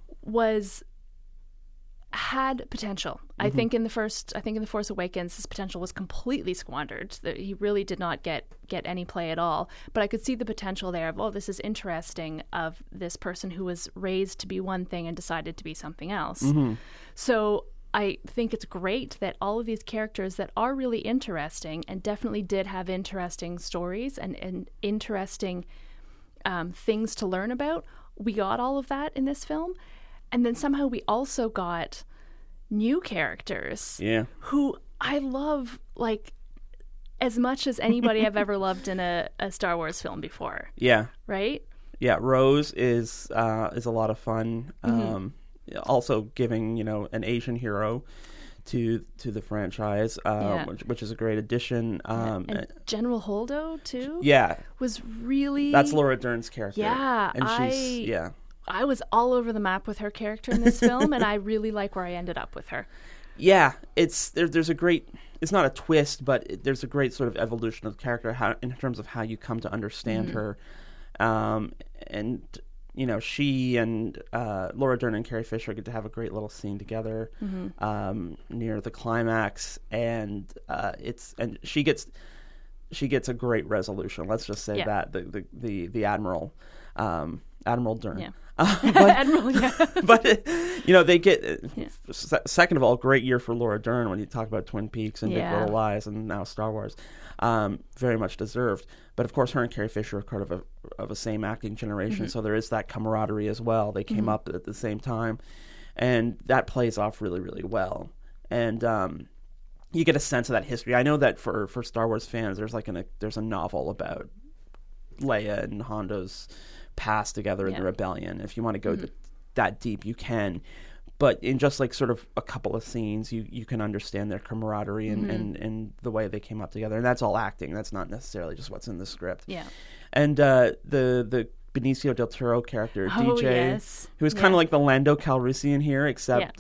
had potential. I think in the Force Awakens, his potential was completely squandered. He really did not get any play at all. But I could see the potential there of, this is interesting, of this person who was raised to be one thing and decided to be something else. So I think it's great that all of these characters that are really interesting and definitely did have interesting stories and interesting things to learn about, we got all of that in this film. And then somehow we also got, new characters. Yeah. Who I love, like, as much as anybody I've ever loved in a Star Wars film before. Yeah. Right? Yeah, Rose is a lot of fun. Also giving, an Asian hero to the franchise, which is a great addition. And General Holdo too. Yeah, was really that's Laura Dern's character. Yeah, and I was all over the map with her character in this film, and I really like where I ended up with her. Yeah, there's a great. It's not a twist, but there's a great sort of evolution of the character in terms of how you come to understand her, and. She and Laura Dern and Carrie Fisher get to have a great little scene together near the climax, and she gets a great resolution. Let's just say that the Admiral Dern. Yeah. But, Admiral, yeah. But they get second of all, great year for Laura Dern when you talk about Twin Peaks and Big Little Lies and now Star Wars. Very much deserved. But of course, her and Carrie Fisher are part of a same acting generation, so there is that camaraderie as well. They came up at the same time, and that plays off really, really well. And you get a sense of that history. I know that for Star Wars fans, there's a novel about Leia and Hondo's past together in the rebellion. If you want to go that deep, you can. But in just like sort of a couple of scenes, you can understand their camaraderie and the way they came up together. And that's all acting. That's not necessarily just what's in the script. Yeah. And the Benicio del Toro character, DJ, who is kind of like the Lando Calrissian here, except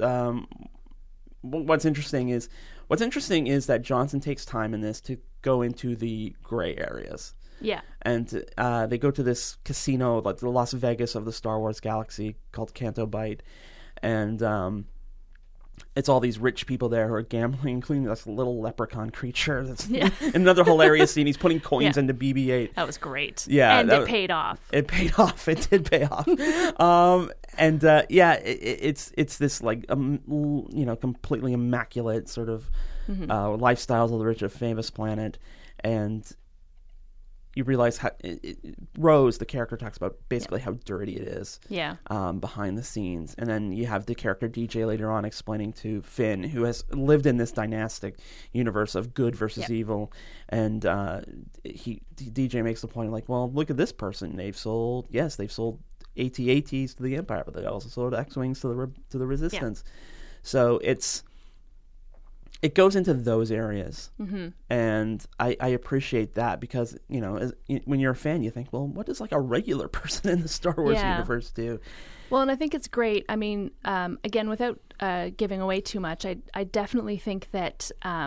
what's interesting is that Johnson takes time in this to go into the gray areas. Yeah. And they go to this casino, like the Las Vegas of the Star Wars galaxy, called Canto Bight. And it's all these rich people there who are gambling, including this little leprechaun creature. That's another hilarious scene. He's putting coins into BB-8. That was great. Yeah, and it paid off. It paid off. It did pay off. It's this like completely immaculate sort of lifestyles of the rich and famous planet, and you realize how Rose, the character, talks about basically how dirty it is behind the scenes. And then you have the character DJ later on explaining to Finn, who has lived in this dynastic universe of good versus evil. And DJ makes the point like, well, look at this person. They've sold AT-ATs to the Empire, but they also sold X-Wings to the Resistance. So it goes into those areas, and I appreciate that because when you're a fan, you think, well, what does like a regular person in the Star Wars universe do? Well, and I think it's great. I mean, again, without giving away too much, I definitely think that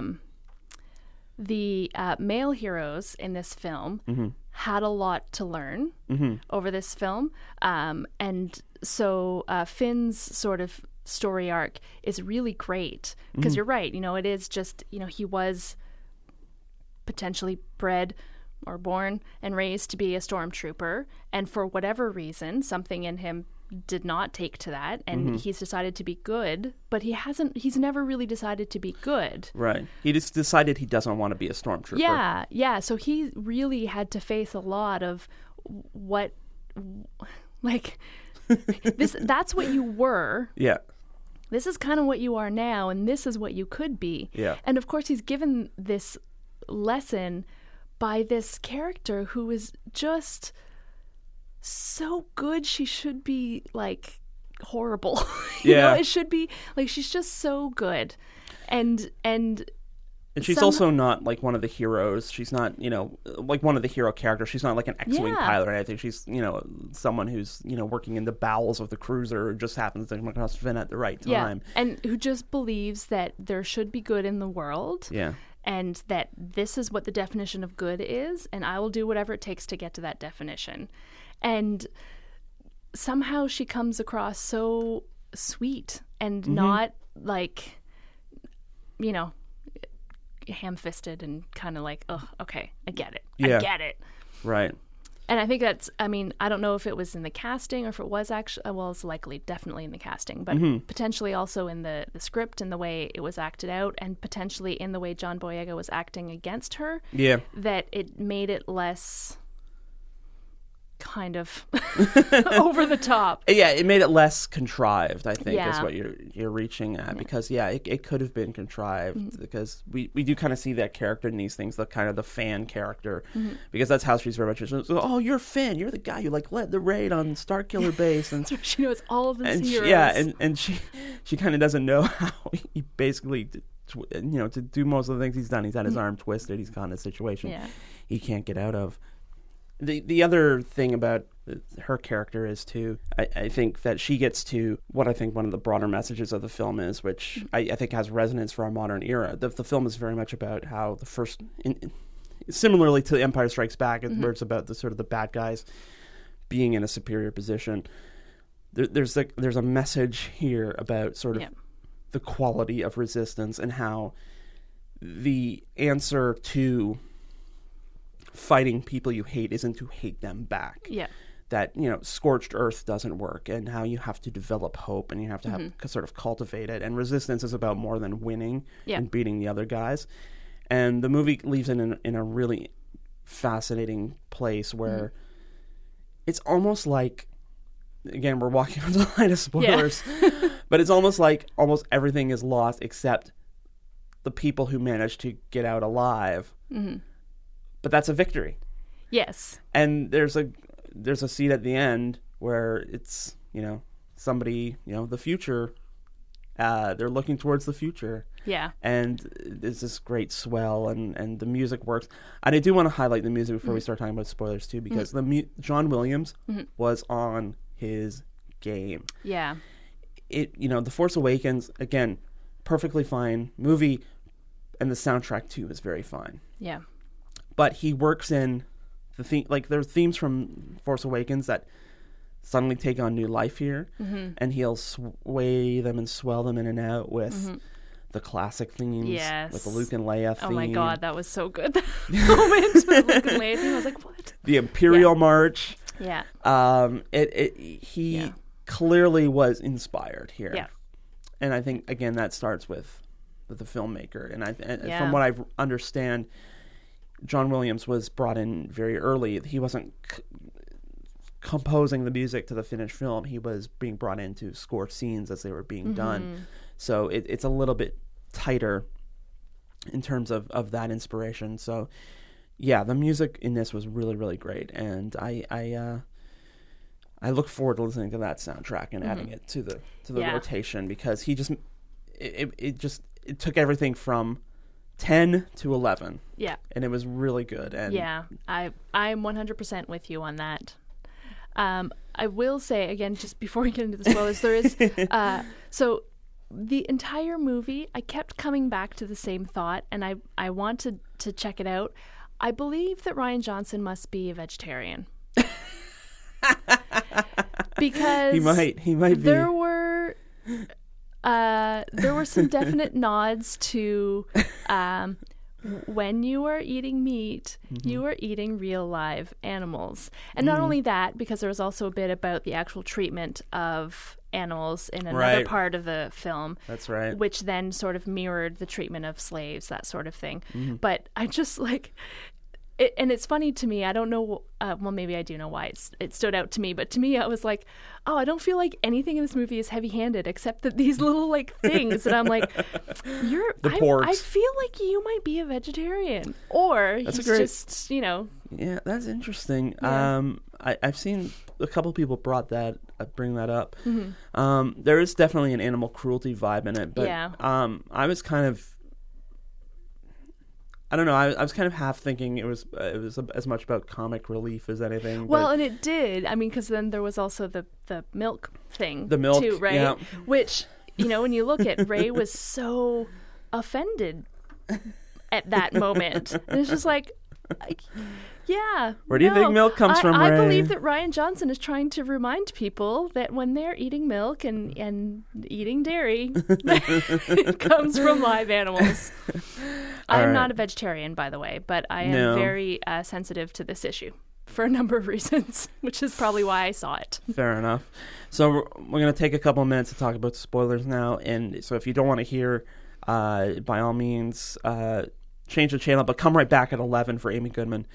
the male heroes in this film had a lot to learn over this film, and so Finn's sort of story arc is really great because you're right, it is just he was potentially bred or born and raised to be a stormtrooper, and for whatever reason something in him did not take to that, and he's decided to be good, but he's never really decided to be good. Right. He just decided he doesn't want to be a stormtrooper. Yeah, so he really had to face a lot of what that's what you were. Yeah. This is kind of what you are now, and this is what you could be. Yeah. And of course, he's given this lesson by this character who is just so good. She should be like horrible. It should be like she's just so good, and she's also not like one of the heroes. She's not, like one of the hero characters. She's not like an X-Wing pilot or anything. She's, someone who's, working in the bowels of the cruiser who just happens to come across Finn at the right time. Yeah, and who just believes that there should be good in the world. Yeah. And that this is what the definition of good is, and I will do whatever it takes to get to that definition. And somehow she comes across so sweet and not like, ham-fisted and kind of like, oh, okay, I get it. I get it. Right. And I think that's, I don't know if it was in the casting or if it was actually, well, it's likely definitely in the casting, but potentially also in the script and the way it was acted out, and potentially in the way John Boyega was acting against her. Yeah. That it made it less kind of over the top. Yeah, it made it less contrived, I think, is Yeah. what you're reaching at. Because, it could have been contrived because we do kind of see that character in these things, the kind of the fan character. Because that's how she's very much, oh, you're Finn. You're the guy who, like, led the raid on Starkiller Base. And So she knows all of these heroes. and she kind of doesn't know how he basically, to do most of the things he's done. He's had his arm twisted. He's caught in a situation he can't get out of. The other thing about her character is, too, I think that she gets to what I think one of the broader messages of the film is, which I think has resonance for our modern era. The film is very much about how the first, similarly to Empire Strikes Back, where it's about the sort of the bad guys being in a superior position. There's a message here about sort of the quality of resistance and how the answer to fighting people you hate isn't to hate them back. Yeah. That, scorched earth doesn't work, and how you have to develop hope and you have to have sort of cultivate it. And resistance is about more than winning and beating the other guys. And the movie leaves it in a really fascinating place where it's almost like, again, we're walking on the line of spoilers, but it's almost like almost everything is lost except the people who managed to get out alive. But that's a victory. Yes. And there's a scene at the end where it's, somebody, the future, they're looking towards the future. Yeah. And there's this great swell and the music works. And I do want to highlight the music before we start talking about spoilers too, because John Williams was on his game. Yeah. The Force Awakens, again, perfectly fine movie, and the soundtrack too is very fine. Yeah. But he works in the theme, like there are themes from Force Awakens that suddenly take on new life here, and he'll sway them and swell them in and out with the classic themes, with the Luke and Leia theme. Oh my God, that was so good. That moment with the Luke and Leia theme, I was like, what? The Imperial March. Yeah. He clearly was inspired here. Yeah. And I think, again, that starts with the filmmaker. And from what I understand, John Williams was brought in very early. He wasn't composing the music to the finished film. He was being brought in to score scenes as they were being done. So it's a little bit tighter in terms of that inspiration. So, yeah, the music in this was really, really great. And I look forward to listening to that soundtrack and adding it to the rotation, because he just it took everything from 10 to 11. Yeah. And it was really good. And I'm 100% with you on that. I will say, again, just before we get into the spoilers, there is... so the entire movie, I kept coming back to the same thought, and I wanted to check it out. I believe that Rian Johnson must be a vegetarian. Because he might be. There were some definite nods to when you are eating meat, you are eating real live animals. And not only that, because there was also a bit about the actual treatment of animals in another part of the film. That's right. Which then sort of mirrored the treatment of slaves, that sort of thing. But I just and it's funny to me. I don't know. Well, maybe I do know why it stood out to me. But to me, I was like, "Oh, I don't feel like anything in this movie is heavy-handed except that these little things." And I'm like, I feel like you might be a vegetarian, or he's just, Yeah, that's interesting. Yeah. I've seen a couple people bring that up. There is definitely an animal cruelty vibe in it, but I was kind of. I don't know. I was kind of half thinking it was as much about comic relief as anything. Well, and it did. I mean, because then there was also the milk thing. The milk, too, right? Yeah. Which, when you look at Rey was so offended at that moment, and it's just like, where do you think milk comes from, I Rey? believe that Rian Johnson is trying to remind people that when they're eating milk and eating dairy, it comes from live animals. I'm not a vegetarian, by the way, but I am very sensitive to this issue for a number of reasons, which is probably why I saw it. Fair enough. So we're going to take a couple of minutes to talk about spoilers now. And so if you don't want to hear, by all means, change the channel, but come right back at 11 for Amy Goodman.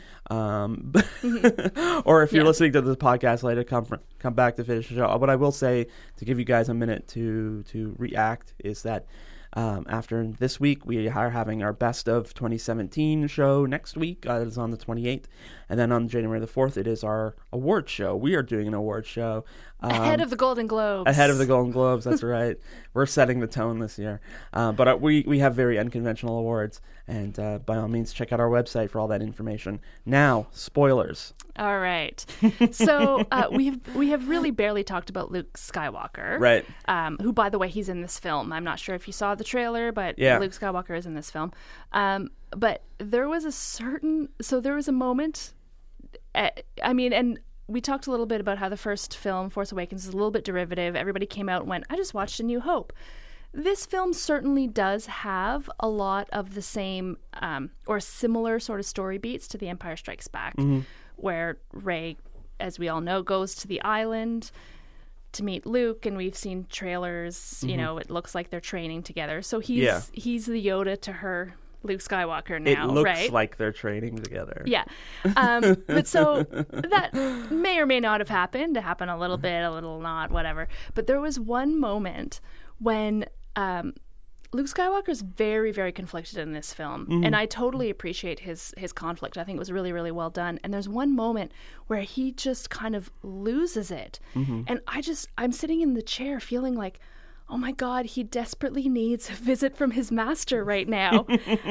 Or if you're listening to this podcast later, come back to finish the show. What I will say, to give you guys a minute to react, is that after this week, we are having our Best of 2017 show next week. It is on the 28th. And then on January the 4th, it is our award show. We are doing an award show. Ahead of the Golden Globes. Ahead of the Golden Globes, that's right. We're setting the tone this year. But we have very unconventional awards. And by all means, check out our website for all that information. Now, spoilers. All right. So we have really barely talked about Luke Skywalker. Right. Who, by the way, he's in this film. I'm not sure if you saw the trailer, but Luke Skywalker is in this film. But there was a moment, and we talked a little bit about how the first film, Force Awakens, is a little bit derivative. Everybody came out and went, I just watched A New Hope. This film certainly does have a lot of the same or similar sort of story beats to The Empire Strikes Back, where Rey, as we all know, goes to the island to meet Luke, and we've seen trailers, you know, it looks like they're training together. So he's the Yoda to her Luke Skywalker now, it looks right? like they're training together. Yeah. But so that may or may not have happened. It happened a little bit, a little not, whatever. But there was one moment when Luke Skywalker is very, very conflicted in this film. And I totally appreciate his conflict. I think it was really, really well done. And there's one moment where he just kind of loses it. And I'm sitting in the chair feeling like, oh my God, he desperately needs a visit from his master right now.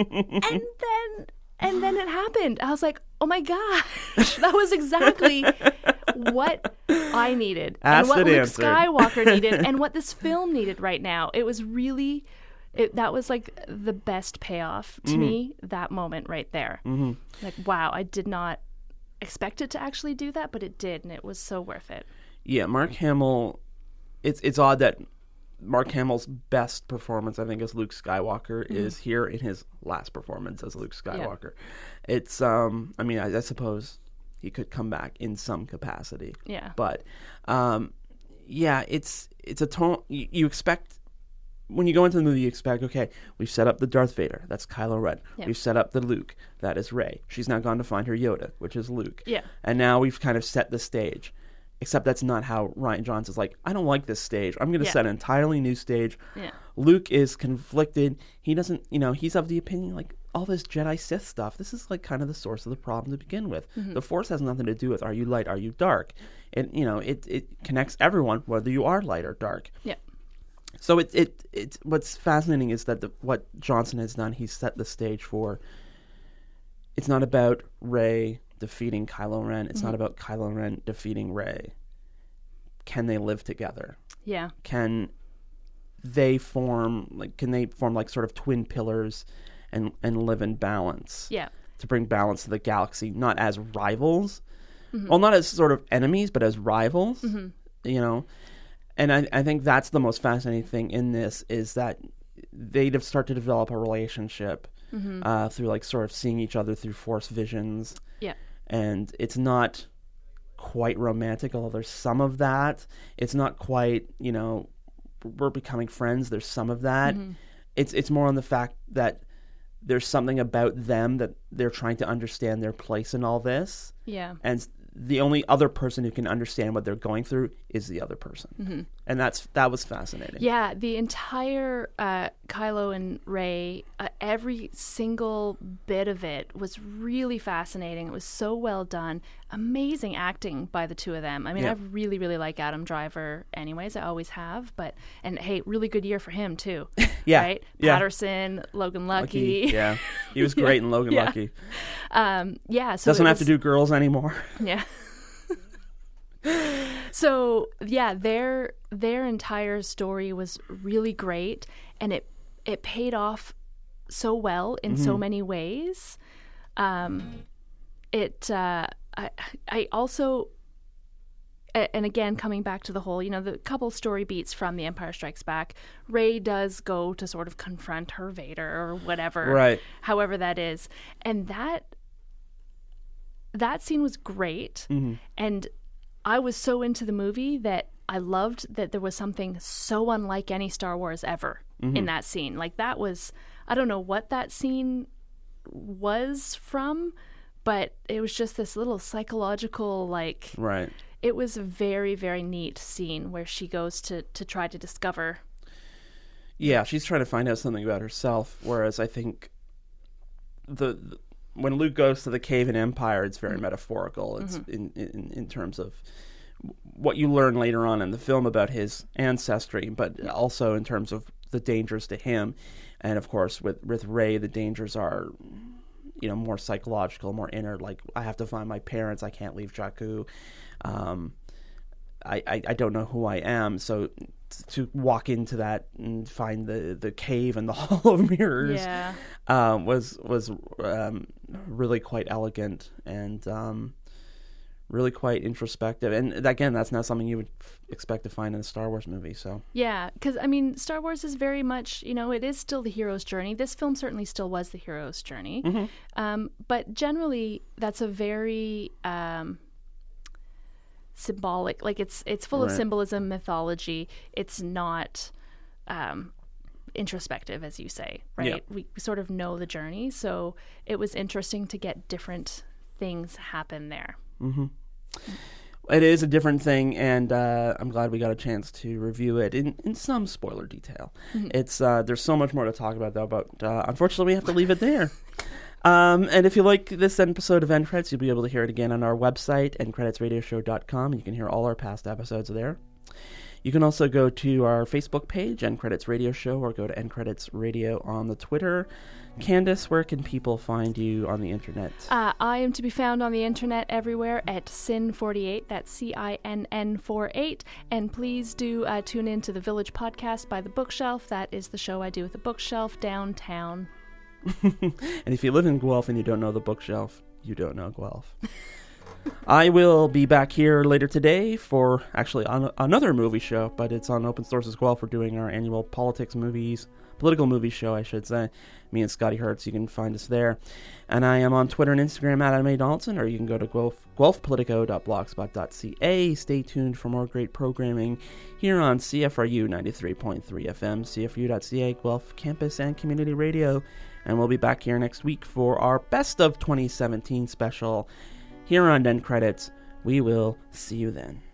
and then it happened. I was like, oh my gosh, that was exactly what I needed. Asked and what and Luke answered. Skywalker needed and what this film needed right now. It was really, that was like the best payoff to me, that moment right there. Like, wow, I did not expect it to actually do that, but it did, and it was so worth it. Yeah, Mark Hamill, it's odd that Mark Hamill's best performance, I think, as Luke Skywalker is here in his last performance as Luke Skywalker. Yeah. It's, I suppose he could come back in some capacity. Yeah. But, it's a tone, you expect, when you go into the movie, you expect, okay, we've set up the Darth Vader, that's Kylo Ren. Yeah. We've set up the Luke, that is Rey. She's now gone to find her Yoda, which is Luke. Yeah. And now we've kind of set the stage. Except that's not how Rian Johnson's like, I don't like this stage. I'm going to set an entirely new stage. Yeah. Luke is conflicted. He doesn't, he's of the opinion, like, all this Jedi Sith stuff, this is like kind of the source of the problem to begin with. The Force has nothing to do with are you light, are you dark? And, it connects everyone, whether you are light or dark. Yeah. So it's what's fascinating is that what Johnson has done, he's set the stage for, it's not about Rey defeating Kylo Ren. It's not about Kylo Ren defeating Rey. Can they live together? Yeah. Can they form like sort of twin pillars and live in balance? Yeah. To bring balance to the galaxy, not as rivals. Well, not as sort of enemies, but as rivals. And I think that's the most fascinating thing in this is that they'd start to develop a relationship through like sort of seeing each other through Force visions. Yeah. And it's not quite romantic, although there's some of that. It's not quite, we're becoming friends. There's some of that. It's more on the fact that there's something about them that they're trying to understand their place in all this. Yeah. And the only other person who can understand what they're going through is the other person. And that was fascinating. Yeah, the entire Kylo and Rey, every single bit of it was really fascinating. It was so well done. Amazing acting by the two of them. I mean, I really, really like Adam Driver anyways. I always have. And hey, really good year for him too. Yeah. Right? Yeah. Patterson, Logan Lucky. Yeah. He was great in Logan Lucky. So doesn't have to do girls anymore. Yeah. So yeah, their entire story was really great, and it paid off so well in so many ways. I also, and again, coming back to the whole, the couple story beats from The Empire Strikes Back, Rey does go to sort of confront her Vader or whatever, right? However that is, and that scene was great, and I was so into the movie that I loved that there was something so unlike any Star Wars ever in that scene. Like that was, I don't know what that scene was from, but it was just this little psychological, like... Right. It was a very, very neat scene where she goes to try to discover. Yeah, she's trying to find out something about herself, whereas I think when Luke goes to the cave in Empire, it's very metaphorical. It's in terms of what you learn later on in the film about his ancestry, but also in terms of the dangers to him. And of course, with Rey, the dangers are, more psychological, more inner. Like, I have to find my parents. I can't leave Jakku. I don't know who I am. So to walk into that and find the cave and the Hall of Mirrors was really quite elegant and really quite introspective. And again, that's not something you would expect to find in a Star Wars movie. So yeah, because Star Wars is very much, it is still the hero's journey. This film certainly still was the hero's journey, but generally that's a very symbolic, like it's full of symbolism, mythology. It's not introspective, as you say, right? Yeah. We sort of know the journey, so it was interesting to get different things happen there. It is a different thing, and I'm glad we got a chance to review it in some spoiler detail. It's there's so much more to talk about, though, but unfortunately we have to leave it there. And if you like this episode of End Credits, you'll be able to hear it again on our website, endcreditsradioshow.com. You can hear all our past episodes there. You can also go to our Facebook page, End Credits Radio Show, or go to End Credits Radio on the Twitter. Candace, where can people find you on the internet? I am to be found on the internet everywhere at Sin48. That's CINN48. And please do tune in to the Village Podcast by The Bookshelf. That is the show I do with The Bookshelf downtown. And if you live in Guelph and you don't know The Bookshelf, you don't know Guelph. I will be back here later today for actually another movie show, but it's on Open Sources Guelph. We're doing our annual political movie show, I should say. Me and Scotty Hertz, you can find us there. And I am on Twitter and Instagram at Adam A. Donaldson, or you can go to guelphpolitico.blogspot.ca. Stay tuned for more great programming here on CFRU 93.3 FM, CFRU.ca, Guelph Campus and Community Radio. And we'll be back here next week for our Best of 2017 special here on End Credits. We will see you then.